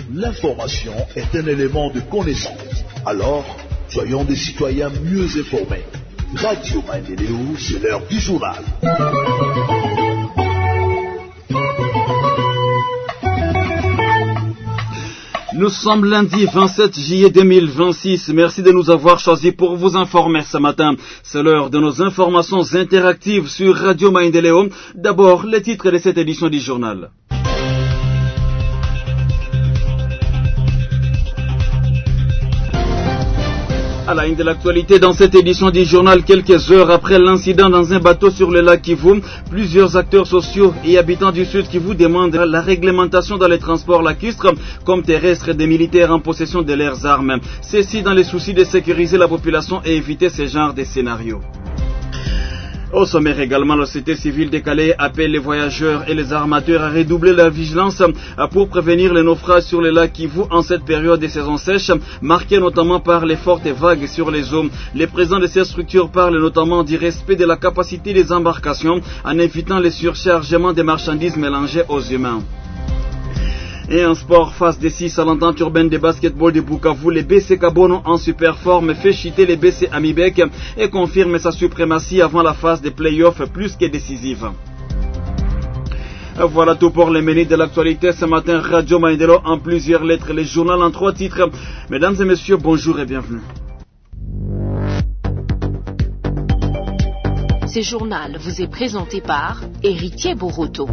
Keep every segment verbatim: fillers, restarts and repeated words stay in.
L'information est un élément de connaissance. Alors, soyons des citoyens mieux informés. Radio Maendeleo, c'est l'heure du journal. Nous sommes lundi vingt-sept juillet deux mille vingt-six. Merci de nous avoir choisis pour vous informer ce matin. C'est l'heure de nos informations interactives sur Radio Maendeleo. D'abord, les titres de cette édition du journal. À la une de l'actualité dans cette édition du journal, quelques heures après l'incident dans un bateau sur le lac Kivu, plusieurs acteurs sociaux et habitants du Sud Kivu demandent la réglementation dans les transports lacustres comme terrestres des militaires en possession de leurs armes. Ceci dans les soucis de sécuriser la population et éviter ce genre de scénarios. Au sommaire également, la société civile de Calais appelle les voyageurs et les armateurs à redoubler la vigilance pour prévenir les naufrages sur les lacs Kivu en cette période de saison sèche, marquée notamment par les fortes vagues sur les eaux. Les présidents de ces structures parlent notamment du respect de la capacité des embarcations en évitant les surchargements des marchandises mélangées aux humains. Et en sport, face des six à l'entente urbaine de basketball de Bukavu, les B C Kabono en super forme fait chuter les B C Amibek et confirme sa suprématie avant la phase des playoffs plus que décisive. Voilà tout pour les menus de l'actualité ce matin. Radio Maendeleo en plusieurs lettres, les journaux en trois titres. Mesdames et messieurs, bonjour et bienvenue. Ce journal vous est présenté par Héritier Boroto.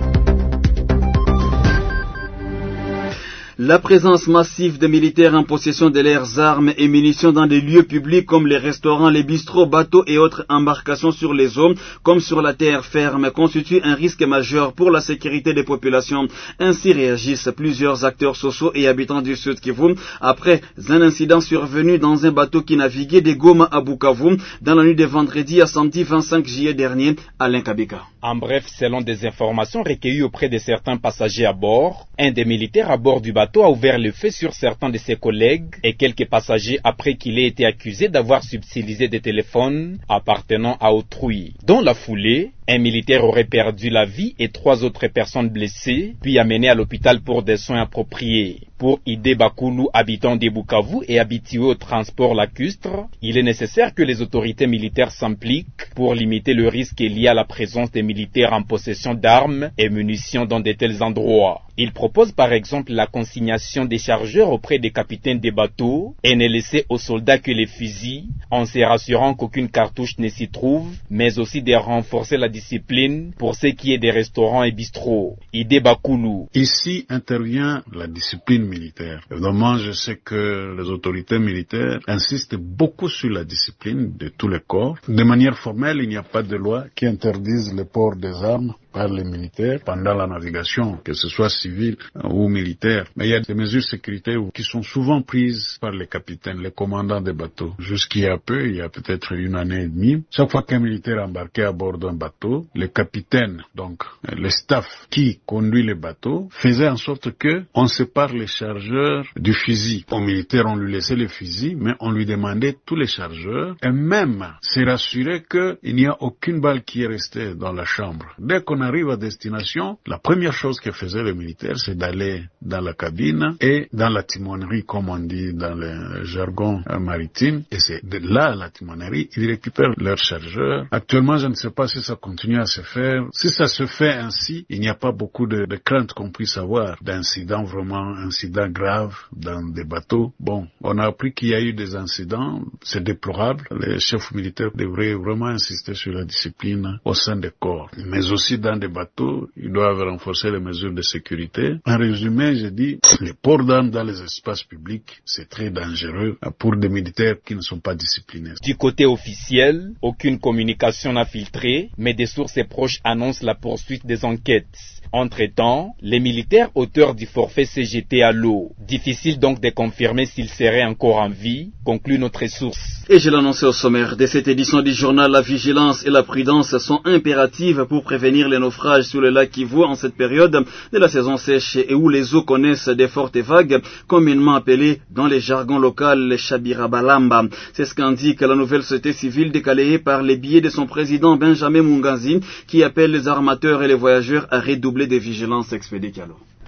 La présence massive de militaires en possession de leurs armes et munitions dans des lieux publics comme les restaurants, les bistrots, bateaux et autres embarcations sur les eaux comme sur la terre ferme constitue un risque majeur pour la sécurité des populations. Ainsi réagissent plusieurs acteurs sociaux et habitants du Sud Kivu après un incident survenu dans un bateau qui naviguait de Goma à Bukavu dans la nuit de vendredi à samedi vingt-cinq juillet dernier à Linkabika. En bref, selon des informations recueillies auprès de certains passagers à bord, un des militaires à bord du bateau a ouvert le feu sur certains de ses collègues et quelques passagers après qu'il ait été accusé d'avoir subtilisé des téléphones appartenant à autrui. Dans la foulée, un militaire aurait perdu la vie et trois autres personnes blessées, puis amenées à l'hôpital pour des soins appropriés. Pour Ide Bakulu, habitant de Bukavu et habitué au transport lacustre, il est nécessaire que les autorités militaires s'impliquent pour limiter le risque lié à la présence des militaires en possession d'armes et munitions dans de tels endroits. Il propose par exemple la consignation des chargeurs auprès des capitaines des bateaux et ne laisser aux soldats que les fusils, en se rassurant qu'aucune cartouche ne s'y trouve, mais aussi de renforcer la discipline pour ce qui est des restaurants et bistrots. Ide Bakulu. Ici intervient la discipline militaire. Évidemment, je sais que les autorités militaires insistent beaucoup sur la discipline de tous les corps. De manière formelle, il n'y a pas de loi qui interdise le port des armes par les militaires pendant la navigation, que ce soit civil ou militaire. Mais il y a des mesures de sécurité qui sont souvent prises par les capitaines, les commandants des bateaux. Jusqu'il y a peu, il y a peut-être une année et demie, chaque fois qu'un militaire embarquait à bord d'un bateau, le capitaine, donc le staff qui conduit le bateau, faisait en sorte que on sépare les chargeurs du fusil. Au militaire, on lui laissait le fusil, mais on lui demandait tous les chargeurs et même se rassurer qu'il n'y a aucune balle qui est restée dans la chambre. Dès qu'on arrive à destination, la première chose que faisait le militaire, c'est d'aller dans la cabine et dans la timonerie, comme on dit dans le jargon maritime. Et c'est de là, la timonerie, ils récupèrent leurs chargeurs. Actuellement, je ne sais pas si ça continue à se faire. Si ça se fait ainsi, il n'y a pas beaucoup de, de crainte qu'on puisse avoir d'incidents vraiment, incidents graves dans des bateaux. Bon, on a appris qu'il y a eu des incidents, c'est déplorable. Les chefs militaires devraient vraiment insister sur la discipline au sein des corps, mais aussi dans des bateaux, ils doivent renforcer les mesures de sécurité. En résumé, je dis, les ports d'armes dans les espaces publics, c'est très dangereux pour des militaires qui ne sont pas disciplinés. Du côté officiel, aucune communication n'a filtré, mais des sources proches annoncent la poursuite des enquêtes. Entre-temps, les militaires auteurs du forfait s'est jeté à l'eau. Difficile donc de confirmer s'ils seraient encore en vie, conclut notre source. Et je l'annonçais au sommaire de cette édition du journal, la vigilance et la prudence sont impératives pour prévenir les naufrages sur le lac Kivu en cette période de la saison sèche et où les eaux connaissent des fortes vagues, communément appelées dans les jargons locaux les Chabirabalamba. C'est ce qu'indique la nouvelle société civile décalée par les billets de son président Benjamin Mungazi, qui appelle les armateurs et les voyageurs à redoubler de vigilance expédiée.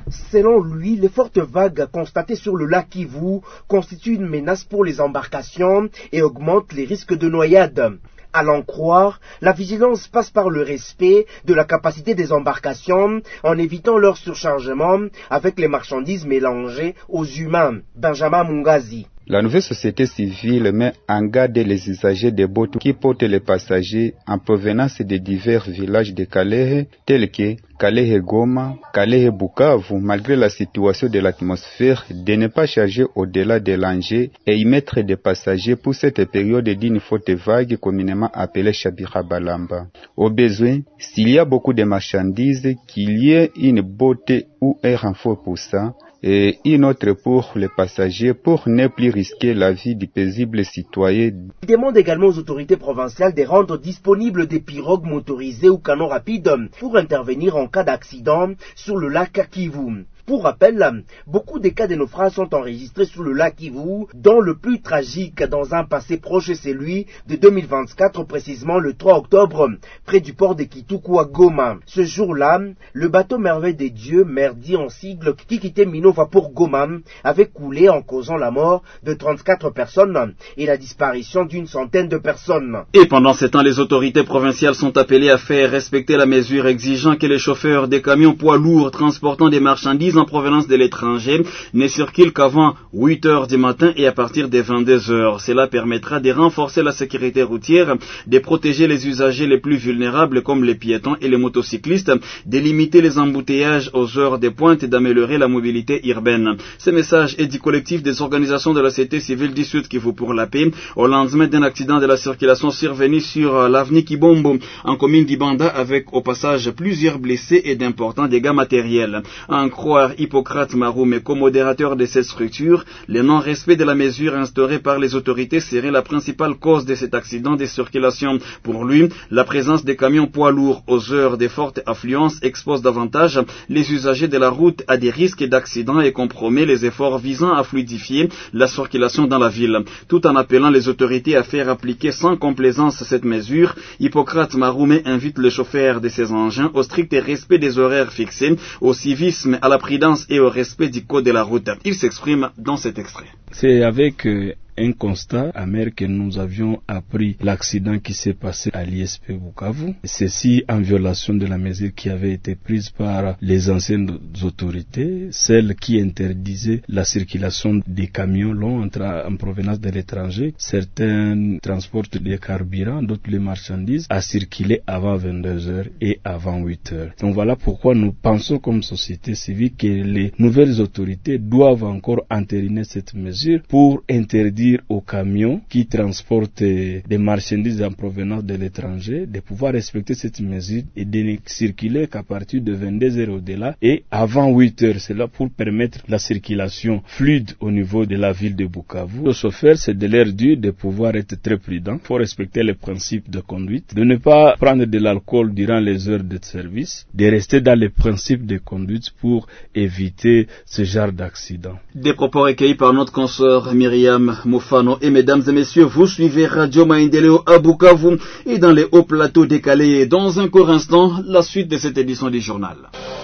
Selon lui, les fortes vagues constatées sur le lac Kivu constituent une menace pour les embarcations et augmentent les risques de noyade. À l'en croire, la vigilance passe par le respect de la capacité des embarcations en évitant leur surchargement avec les marchandises mélangées aux humains. Benjamin Mungazi. La nouvelle société civile met en garde les usagers des bateaux qui portent les passagers en provenance de divers villages de Kalehe, tels que Kalehe Goma, Kalehe Bukavu, malgré la situation de l'atmosphère, de ne pas charger au-delà de l'Angers et y mettre des passagers pour cette période d'une forte vague communément appelée Shabira Balamba. Au besoin, s'il y a beaucoup de marchandises, qu'il y ait une botte ou un renfort pour ça, et une autre pour les passagers pour ne plus risquer la vie du paisible citoyen. Il demande également aux autorités provinciales de rendre disponibles des pirogues motorisées ou canons rapides pour intervenir en cas d'accident sur le lac Kivu. Pour rappel, beaucoup de cas de naufrage sont enregistrés sur le lac Kivu, dont le plus tragique dans un passé proche, celui de deux mille vingt-quatre, précisément le trois octobre, près du port de Kituku à Goma. Ce jour-là, le bateau Merveille des Dieux, Merdi en sigle, qui quittait Minova pour Goma, avait coulé en causant la mort de trente-quatre personnes et la disparition d'une centaine de personnes. Et pendant ce temps, les autorités provinciales sont appelées à faire respecter la mesure exigeant que les chauffeurs des camions poids lourds transportant des marchandises en provenance de l'étranger ne circulent qu'avant huit heures du matin et à partir des vingt-deux heures. Cela permettra de renforcer la sécurité routière, de protéger les usagers les plus vulnérables comme les piétons et les motocyclistes, de limiter les embouteillages aux heures de pointe et d'améliorer la mobilité urbaine. Ce message est du collectif des organisations de la société civile du Sud Kivu pour la paix au lendemain d'un accident de la circulation survenu sur l'avenue Kibombo en commune d'Ibanda avec au passage plusieurs blessés et d'importants dégâts matériels. À en croire Hippocrate Maroume, co-modérateur de cette structure, le non-respect de la mesure instaurée par les autorités serait la principale cause de cet accident de circulation. Pour lui, la présence des camions poids lourds aux heures de forte affluence expose davantage les usagers de la route à des risques d'accident et compromet les efforts visant à fluidifier la circulation dans la ville. Tout en appelant les autorités à faire appliquer sans complaisance cette mesure, Hippocrate Maroume invite les chauffeurs de ces engins au strict respect des horaires fixés, au civisme, à la prudence et au respect du code de la route. Il s'exprime dans cet extrait. C'est avec euh, un constat amer que nous avions appris l'accident qui s'est passé à l'I S P Bukavu. Ceci en violation de la mesure qui avait été prise par les anciennes autorités, celle qui interdisait la circulation des camions longs en provenance de l'étranger. Certains transportent des carburants, d'autres les marchandises, à circuler avant vingt-deux heures et avant huit heures. Donc voilà pourquoi nous pensons comme société civile que les nouvelles autorités doivent encore entériner cette mesure pour interdire aux camions qui transportent des marchandises en provenance de l'étranger de pouvoir respecter cette mesure et de ne circuler qu'à partir de vingt-deux heures au-delà et avant huit heures. C'est là pour permettre la circulation fluide au niveau de la ville de Bukavu. Aux chauffeurs, c'est de leur dire de pouvoir être très prudent. Il faut respecter les principes de conduite, de ne pas prendre de l'alcool durant les heures de service, de rester dans les principes de conduite pour éviter ce genre d'accident. Des propos recueillis par notre consoeur Myriam Moufano. Et mesdames et messieurs, vous suivez Radio Maendeleo à Bukavu et dans les hauts plateaux décalés. Dans un court instant, la suite de cette édition du journal.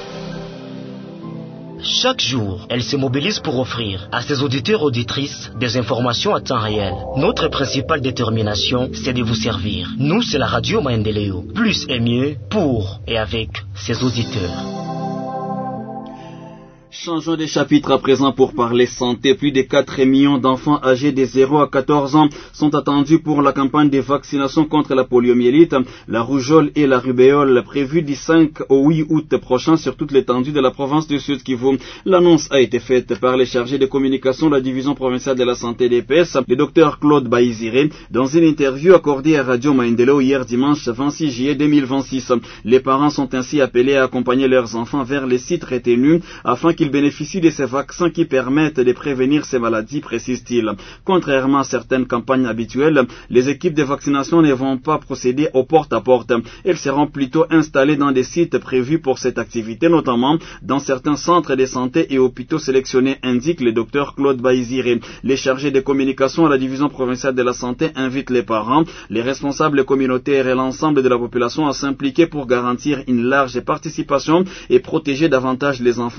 Chaque jour, elle se mobilise pour offrir à ses auditeurs et auditrices des informations à temps réel. Notre principale détermination, c'est de vous servir. Nous, c'est la Radio Maendeleo. Plus et mieux pour et avec ses auditeurs. Changeons de chapitre à présent pour parler santé. Plus de quatre millions d'enfants âgés de zéro à quatorze ans sont attendus pour la campagne de vaccination contre la poliomyélite, la rougeole et la rubéole prévue du cinq au huit août prochain sur toute l'étendue de la province du Sud Kivu. L'annonce a été faite par les chargés de communication de la division provinciale de la santé d'E P S, le docteur Claude Baïziré, dans une interview accordée à Radio Maendeleo hier dimanche vingt-six juillet deux mille vingt-six. Les parents sont ainsi appelés à accompagner leurs enfants vers les sites retenus afin qu'ils bénéficient de ces vaccins qui permettent de prévenir ces maladies, précise-t-il. Contrairement à certaines campagnes habituelles, les équipes de vaccination ne vont pas procéder au porte-à-porte. Elles seront plutôt installées dans des sites prévus pour cette activité, notamment dans certains centres de santé et hôpitaux sélectionnés, indique le docteur Claude Baïziré. Les chargés de communication à la division provinciale de la santé invitent les parents, les responsables communautaires et l'ensemble de la population à s'impliquer pour garantir une large participation et protéger davantage les enfants contre la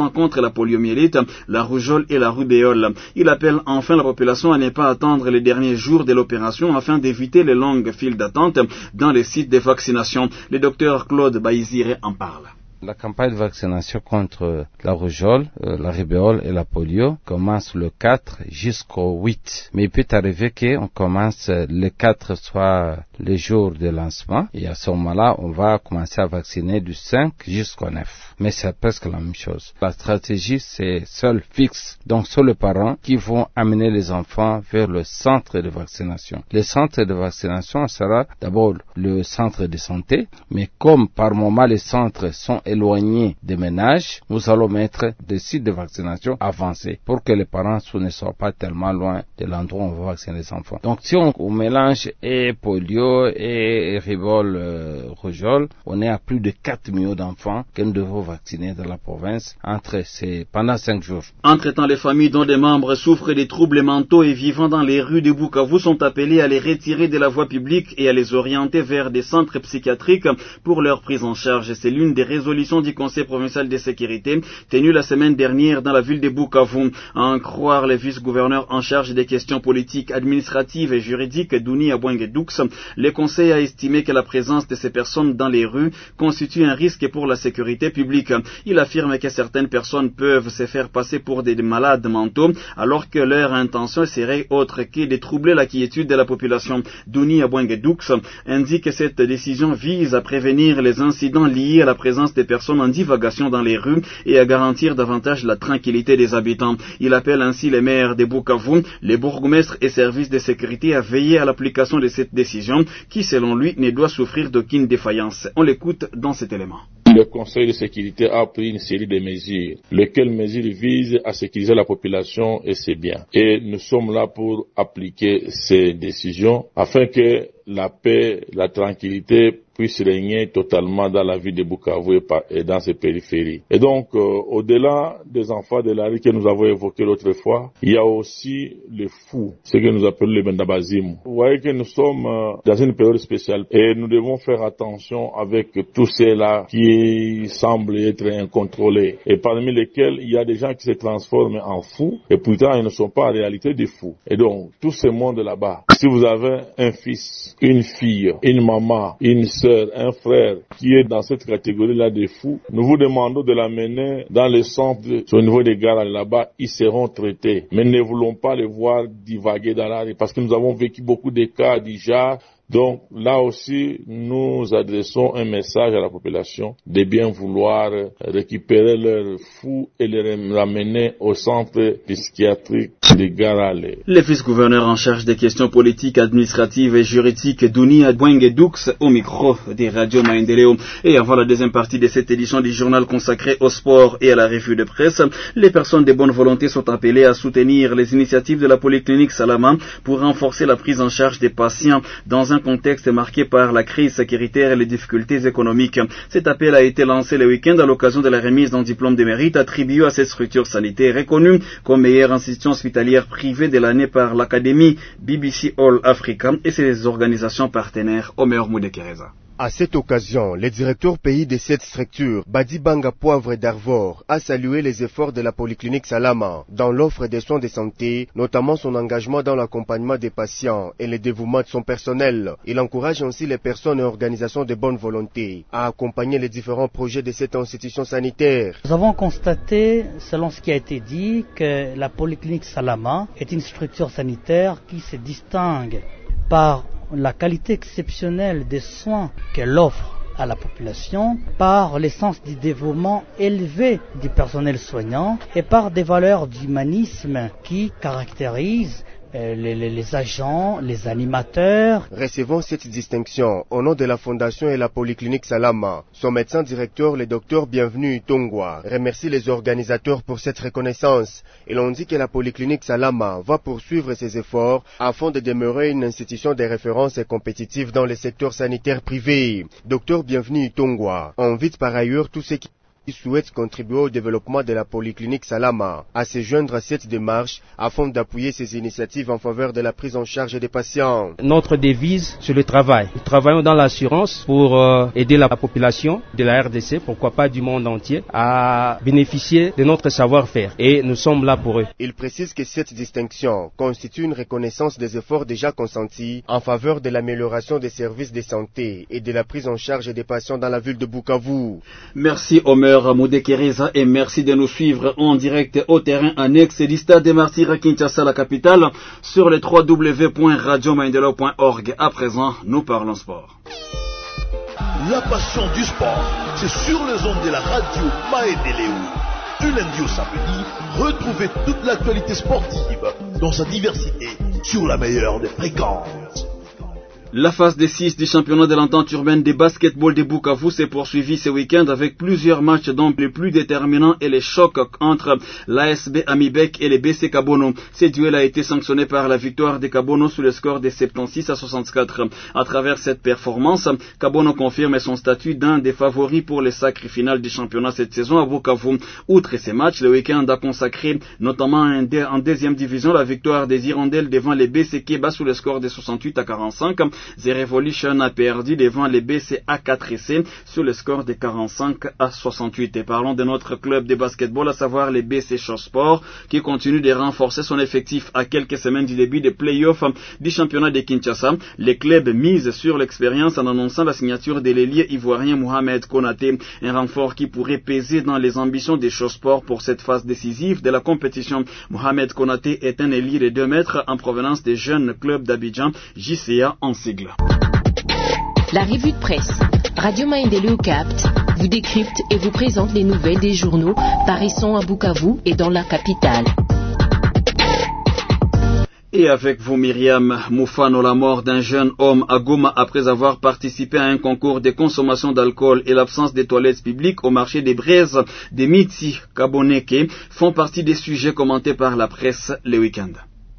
la poliomyélite, la rougeole et la rubéole. Il appelle enfin la population à ne pas attendre les derniers jours de l'opération afin d'éviter les longues files d'attente dans les sites de vaccination. Le docteur Claude Baïzire en parle. La campagne de vaccination contre la rougeole, euh, la rubéole et la polio commence le quatre jusqu'au huit. Mais il peut arriver qu'on commence le quatre, soit le jour de lancement. Et à ce moment-là, on va commencer à vacciner du cinq jusqu'au neuf. Mais c'est presque la même chose. La stratégie, c'est seul fixe. Donc, ce sont les parents qui vont amener les enfants vers le centre de vaccination. Le centre de vaccination sera d'abord le centre de santé. Mais comme par moment les centres sont éloignés des ménages, nous allons mettre des sites de vaccination avancés pour que les parents ne soient pas tellement loin de l'endroit où on va vacciner les enfants. Donc si on, on mélange et polio et rubéole euh, rougeole, on est à plus de quatre millions d'enfants que nous devons vacciner dans la province entre ces, pendant cinq jours. Entre-temps, les familles dont des membres souffrent des troubles mentaux et vivant dans les rues de Bukavu sont appelées à les retirer de la voie publique et à les orienter vers des centres psychiatriques pour leur prise en charge. C'est l'une des résolutions du Conseil provincial de sécurité tenu la semaine dernière dans la ville de Bukavu. À en croire les vice-gouverneurs en charge des questions politiques, administratives et juridiques, Douni Abouengue-Doux, le Conseil a estimé que la présence de ces personnes dans les rues constitue un risque pour la sécurité publique. Il affirme que certaines personnes peuvent se faire passer pour des malades mentaux alors que leur intention serait autre que de troubler la quiétude de la population. Douni Abouengue-Doux indique que cette décision vise à prévenir les incidents liés à la présence des personnes en divagation dans les rues et à garantir davantage la tranquillité des habitants. Il appelle ainsi les maires de Bukavu, les bourgmestres et services de sécurité à veiller à l'application de cette décision qui, selon lui, ne doit souffrir d'aucune défaillance. On l'écoute dans cet élément. Le Conseil de sécurité a pris une série de mesures, lesquelles mesures visent à sécuriser la population et ses biens. Et nous sommes là pour appliquer ces décisions afin que la paix, la tranquillité puisse régner totalement dans la ville de Bukavu et dans ses périphéries. Et donc, euh, au-delà des enfants de la rue que nous avons évoqués l'autre fois, il y a aussi les fous, ce que nous appelons les Bendabazimu. Vous voyez que nous sommes euh, dans une période spéciale et nous devons faire attention avec tous ceux-là qui semblent être incontrôlés et parmi lesquels il y a des gens qui se transforment en fous et pourtant ils ne sont pas en réalité des fous. Et donc, tout ce monde là-bas, si vous avez un fils, une fille, une maman, une sœur, un frère qui est dans cette catégorie-là des fous, nous vous demandons de l'amener dans le centre, au niveau des gares là-bas, ils seront traités. Mais ne voulons pas les voir divaguer dans la rue parce que nous avons vécu beaucoup de cas déjà. Donc là aussi, nous adressons un message à la population de bien vouloir récupérer leurs fous et les ramener au centre psychiatrique de Garale. Le vice-gouverneur en charge des questions politiques, administratives et juridiques, Douni Abouengue-Doux, au micro des radios Maendeleo. Et avant la deuxième partie de cette édition du journal consacré au sport et à la revue de presse, les personnes de bonne volonté sont appelées à soutenir les initiatives de la polyclinique Salama pour renforcer la prise en charge des patients dans un contexte marqué par la crise sécuritaire et les difficultés économiques. Cet appel a été lancé le week-end à l'occasion de la remise d'un diplôme de mérite attribué à cette structure sanitaire reconnue comme meilleure institution hospitalière privée de l'année par l'Académie B B C All Africa et ses organisations partenaires. Omer Moudekereza. À cette occasion, le directeur pays de cette structure, Badi Banga Poivre d'Arvor, a salué les efforts de la polyclinique Salama dans l'offre des soins de santé, notamment son engagement dans l'accompagnement des patients et le dévouement de son personnel. Il encourage ainsi les personnes et organisations de bonne volonté à accompagner les différents projets de cette institution sanitaire. Nous avons constaté, selon ce qui a été dit, que la polyclinique Salama est une structure sanitaire qui se distingue par la qualité exceptionnelle des soins qu'elle offre à la population, par l'essence du dévouement élevé du personnel soignant et par des valeurs d'humanisme qui caractérisent Les, les, les agents, les animateurs. Recevons cette distinction au nom de la Fondation et la Polyclinique Salama. Son médecin directeur, le docteur Bienvenu Tongwa, remercie les organisateurs pour cette reconnaissance. Et l'on dit que la Polyclinique Salama va poursuivre ses efforts afin de demeurer une institution de référence et compétitive dans le secteur sanitaire privé. Docteur Bienvenu Tongwa invite par ailleurs tous ceux qui qui souhaite contribuer au développement de la polyclinique Salama à se joindre à cette démarche afin d'appuyer ces initiatives en faveur de la prise en charge des patients. Notre devise, c'est le travail. Nous travaillons dans l'assurance pour euh, aider la population de la R D C, pourquoi pas du monde entier, à bénéficier de notre savoir-faire. Et nous sommes là pour eux. Il précise que cette distinction constitue une reconnaissance des efforts déjà consentis en faveur de l'amélioration des services de santé et de la prise en charge des patients dans la ville de Bukavu. Merci Omer Moudekereza et merci de nous suivre en direct au terrain annexe du stade des Martyrs à Kinshasa, la capitale, sur le w w w point radio maendeleo point org. À présent, nous parlons sport. La passion du sport, c'est sur les ondes de la radio Maendeleo. Du lundi au samedi, retrouvez toute l'actualité sportive dans sa diversité sur la meilleure des fréquences. La phase des six du championnat de l'entente urbaine de basketball de Bukavu s'est poursuivie ce week-end avec plusieurs matchs dont les plus déterminants et les chocs entre l'A S B Amibek et les B C Kabono. Ce duel a été sanctionné par la victoire des Kabono sous le score de soixante-seize à soixante-quatre. À travers cette performance, Kabono confirme son statut d'un des favoris pour les sacres finales du championnat cette saison à Bukavu. Outre ces matchs, le week-end a consacré notamment en deuxième division la victoire des Hirondelles devant les B C Keba sous le score de soixante-huit à quarante-cinq. The Revolution a perdu devant les B C A quatre C sur le score de quarante-cinq à soixante-huit. Et parlons de notre club de basketball, à savoir les B C Sport, qui continue de renforcer son effectif à quelques semaines du début des playoffs du championnat de Kinshasa. Les clubs misent sur l'expérience en annonçant la signature de l'ailier ivoirien Mohamed Konaté, un renfort qui pourrait peser dans les ambitions des Sport pour cette phase décisive de la compétition. Mohamed Konaté est un ailier de deux mètres en provenance des jeunes clubs d'Abidjan, J C A en sigle. La revue de presse. Radio Maendeleo capte, vous décrypte et vous présente les nouvelles des journaux paraissant à Bukavu et dans la capitale. Et avec vous, Myriam Moufano, la mort d'un jeune homme à Goma après avoir participé à un concours de consommation d'alcool et l'absence des toilettes publiques au marché des braises des Miti Kaboneke font partie des sujets commentés par la presse le week-end.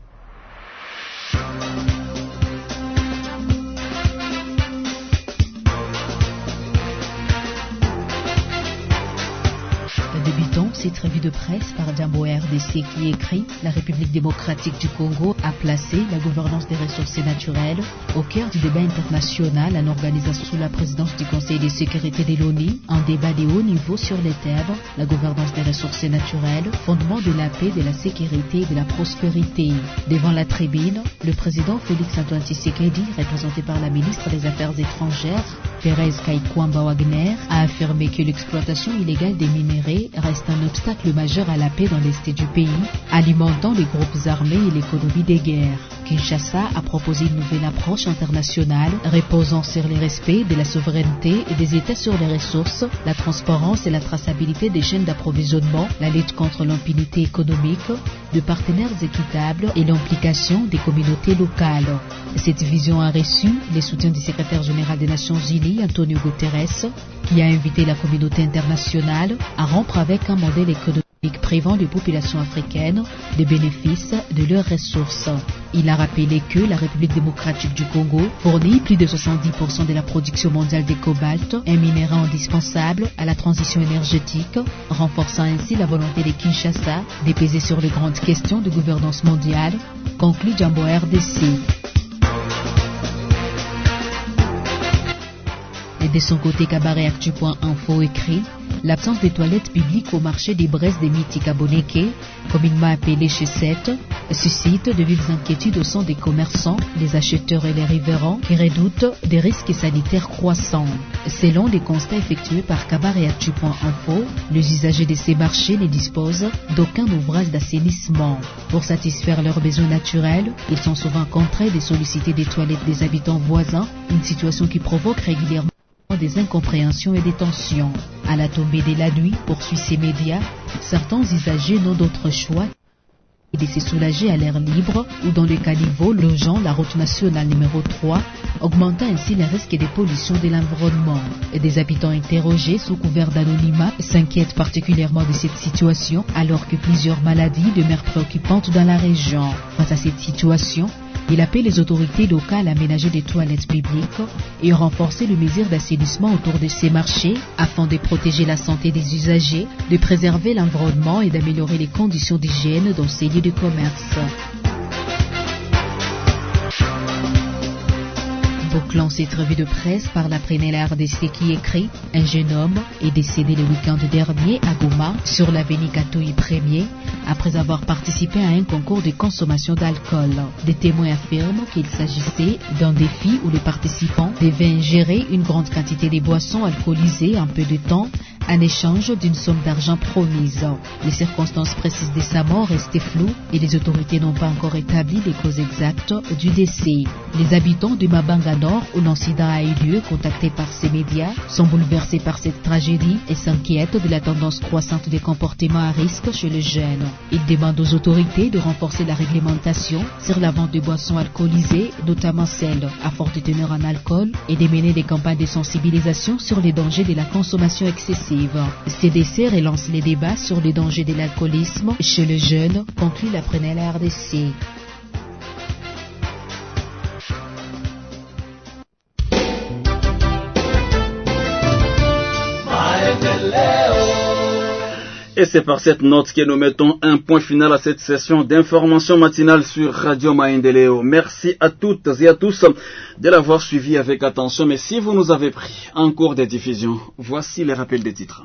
Cette revue de presse par Jambo R D C qui écrit « La République démocratique du Congo a placé la gouvernance des ressources naturelles au cœur du débat international en organisant sous la présidence du Conseil de sécurité de l'ONU un débat de haut niveau sur les thèmes la gouvernance des ressources naturelles, fondement de la paix, de la sécurité et de la prospérité. » Devant la tribune, le président Félix-Antoine Tshisekedi, représenté par la ministre des Affaires étrangères, Thérèse Kaikwamba Wagner, a affirmé que l'exploitation illégale des minéraux reste un obstacle majeur à la paix dans l'est du pays, alimentant les groupes armés et l'économie des guerres. Kinshasa a proposé une nouvelle approche internationale reposant sur le respect de la souveraineté et des États sur les ressources, la transparence et la traçabilité des chaînes d'approvisionnement, la lutte contre l'impunité économique, de partenaires équitables et l'implication des communautés locales. Cette vision a reçu les soutiens du secrétaire général des Nations Unies, Antonio Guterres, qui a invité la communauté internationale à rompre avec un modèle économique privant les populations africaines des bénéfices de leurs ressources. Il a rappelé que la République démocratique du Congo fournit plus de soixante-dix pour cent de la production mondiale de cobalt, un minerai indispensable à la transition énergétique, renforçant ainsi la volonté de Kinshasa de peser sur les grandes questions de gouvernance mondiale, conclut Jambo R D C. Et de son côté, Cabaret Actu point info écrit « L'absence des toilettes publiques au marché des braises des Miti Kaboneke, communément appelé chez sept, suscite de vives inquiétudes au sein des commerçants, les acheteurs et les riverains qui redoutent des risques sanitaires croissants. Selon les constats effectués par Cabaret Actu point info, les usagers de ces marchés ne disposent d'aucun ouvrage d'assainissement. Pour satisfaire leurs besoins naturels, ils sont souvent contraints de solliciter des toilettes des habitants voisins, une situation qui provoque régulièrement des incompréhensions et des tensions. À la tombée de la nuit, poursuit ces médias, certains usagers n'ont d'autre choix que de se soulager à l'air libre ou dans le caniveau longeant la route nationale numéro trois, augmentant ainsi les risques de pollution de l'environnement. Des habitants interrogés sous couvert d'anonymat s'inquiètent particulièrement de cette situation alors que plusieurs maladies demeurent préoccupantes dans la région. Face à cette situation, Il appelle les autorités locales à aménager des toilettes publiques et renforcer les mesures d'assainissement autour de ces marchés afin de protéger la santé des usagers, de préserver l'environnement et d'améliorer les conditions d'hygiène dans ces lieux de commerce. Bouclant cette revue de presse par la Prénelle R D C qui écrit « Un jeune homme est décédé le week-end dernier à Goma sur l'avenue Katoyi premier après avoir participé à un concours de consommation d'alcool. Des témoins affirment qu'il s'agissait d'un défi où les participants devaient ingérer une grande quantité de boissons alcoolisées en peu de temps en échange d'une somme d'argent promise. Les circonstances précises de sa mort restaient floues et les autorités n'ont pas encore établi les causes exactes du décès. Les habitants de Mabanga Nord, où l'incident a eu lieu, contactés par ces médias, sont bouleversés par cette tragédie et s'inquiètent de la tendance croissante des comportements à risque chez les jeunes. Ils demandent aux autorités de renforcer la réglementation sur la vente de boissons alcoolisées, notamment celles à forte teneur en alcool, et de mener des campagnes de sensibilisation sur les dangers de la consommation excessive. C D C relance les débats sur les dangers de l'alcoolisme chez les jeunes, conclut la Prénelle R D C. Et c'est par cette note que nous mettons un point final à cette session d'information matinale sur Radio Maendeleo. Merci à toutes et à tous de l'avoir suivi avec attention. Mais si vous nous avez pris en cours de diffusion, voici les rappels des titres.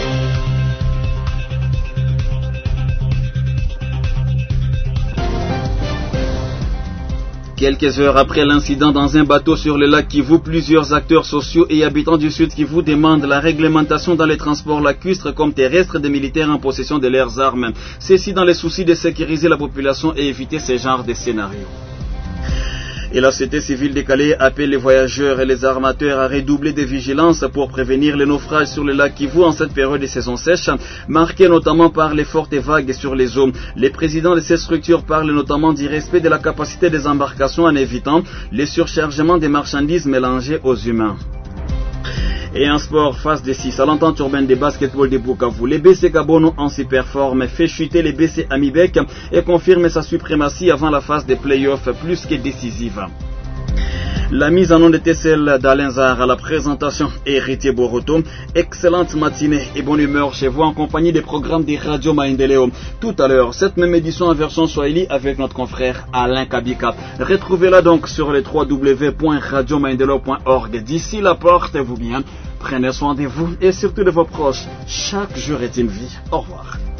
Quelques heures après l'incident dans un bateau sur le lac Kivu, plusieurs acteurs sociaux et habitants du Sud Kivu demandent la réglementation dans les transports lacustres comme terrestres des militaires en possession de leurs armes. Ceci dans les soucis de sécuriser la population et éviter ce genre de scénario. Et la société civile de Calais appelle les voyageurs et les armateurs à redoubler de vigilance pour prévenir les naufrages sur le lac Kivu en cette période de saison sèche, marquée notamment par les fortes vagues sur les eaux. Les présidents de ces structures parlent notamment du respect de la capacité des embarcations en évitant les surchargements des marchandises mélangées aux humains. Et en sport, phase de six à l'entente urbaine de basketball de Bukavu, les B C Kabono en super forme fait chuter les B C Amibek et confirme sa suprématie avant la phase des playoffs plus que décisive. La mise en onde était celle d'Alain Zar à la présentation Héritier Boroto. Excellente matinée et bonne humeur chez vous en compagnie des programmes des Radio Maendeleo. Tout à l'heure, cette même édition en version Swahili avec notre confrère Alain Kabika. Retrouvez-la donc sur le w w w point radio maendeleo point org. D'ici là, portez-vous bien, prenez soin de vous et surtout de vos proches. Chaque jour est une vie. Au revoir.